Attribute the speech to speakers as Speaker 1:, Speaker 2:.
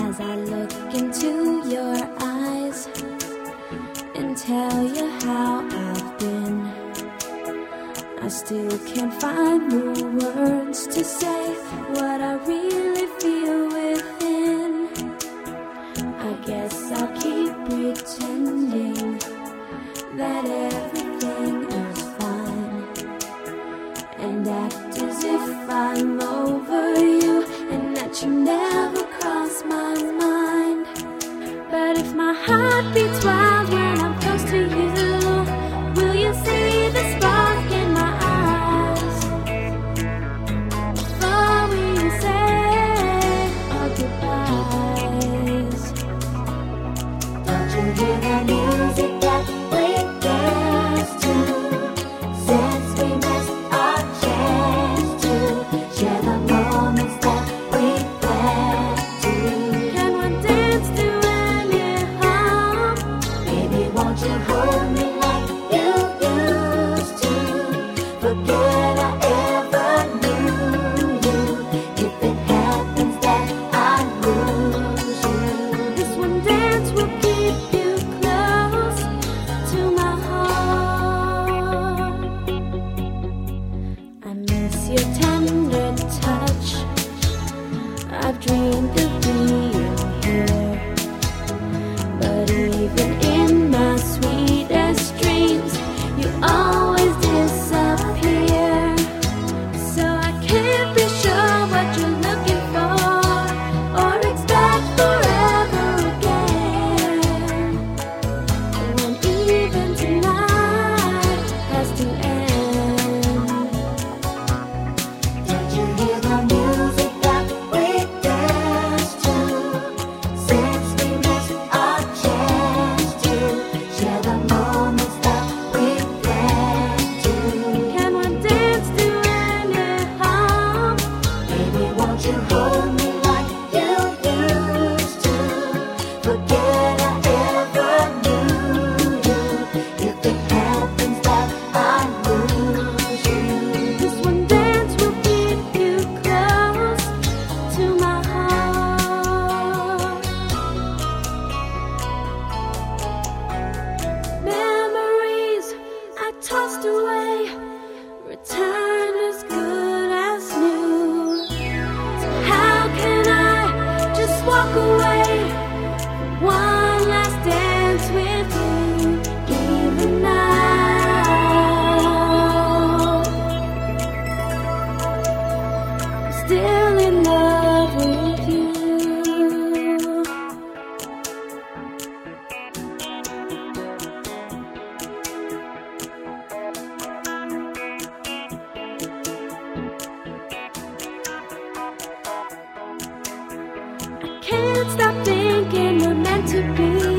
Speaker 1: as I look into your eyes and tell you how I've been. I still can't find the words to say what I really feel within. I guess I'll keep pretending that everything is fine and act as if I'm over you and that you never cross my mind. But if my heart beats wild when I'm close to you, will you see the spark in my eyes? Before we say our goodbyes, don't you hear the music that we dance to? Since we missed our chance to share the moments that we planned to. Can one dance to any harm? Baby, won't you hold me like you used to? Forget I ever knew you. If it happens that I lose you, this one dance will keep you close to my heart. I miss your tender touch. I've dreamed of being here, but even in my sweetest dreams, you always disappear. So I can't be sure what you're looking for or expect forever again. When even tonight has to end. Don't you hear the music that we dance to? Since we missed our chance to share the moments that we planned to. Can one dance to any harm? Baby, won't you hold me like you used to? Forget I ever knew you. If it happens that I lose you, this one dance will keep you close to my heart. Memories I tossed away return as good as new. So how can I just walk away from one last dance with you? Even now, I'm still in love with you. I can't stop thinking we're meant to be.